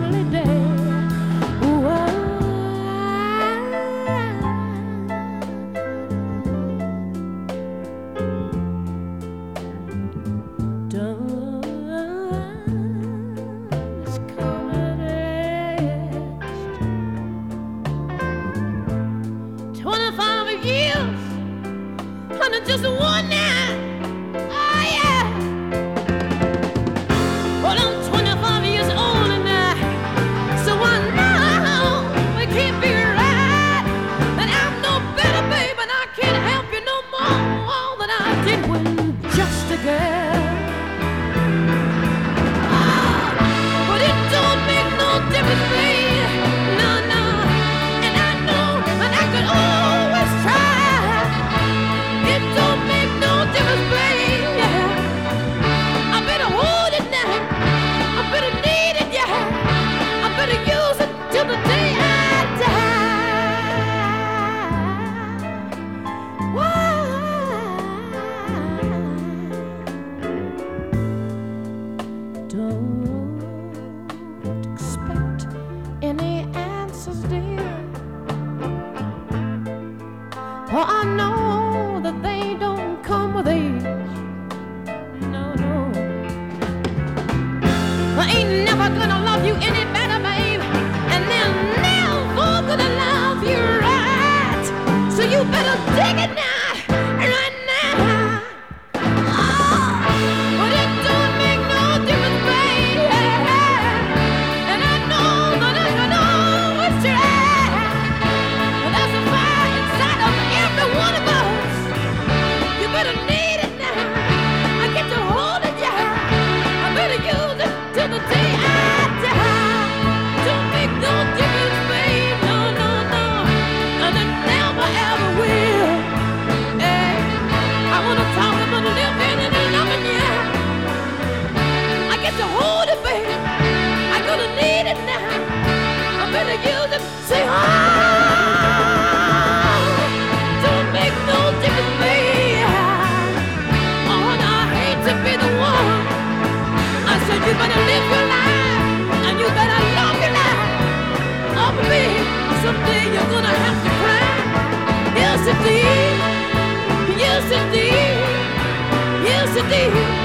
holiday. Whoa. Dawn's coming rest. 25 years under just one night. Oh yeah. Well, I'm 25 years old now, so I know it can't be right that I'm no better, babe, and I can't help you no more than I did when just a girl. But it don't make no difference, babe. No, no. And I know, and I could always try. It don't make no difference, babe. Yeah. I better hold it now. I better need it, yeah. I better use it till the day I die. Why? Don't expect any answers, dear. For I know that they don't come with age. No, no. I ain't never gonna love you any better, babe. And they're never gonna love you right. So you better dig it now, right now. But it don't make no difference, babe. And I know that I can always try. But there's a fire inside of every one of us. You better need it now. I get to hold it, yeah. I better use it till the day I die. Don't make no difference, babe. No, no, no. And it never ever will. Hey, I wanna talk about living and loving you. I get to hold it, babe. I'm gonna need it now. I better use it. Say, oh, don't make no difference, babe. Oh, and I hate to be the one. I said you better live your life and you better love your life. Oh, baby, someday you're gonna have to cry. Yes, indeed. Yes, indeed. Yes, indeed.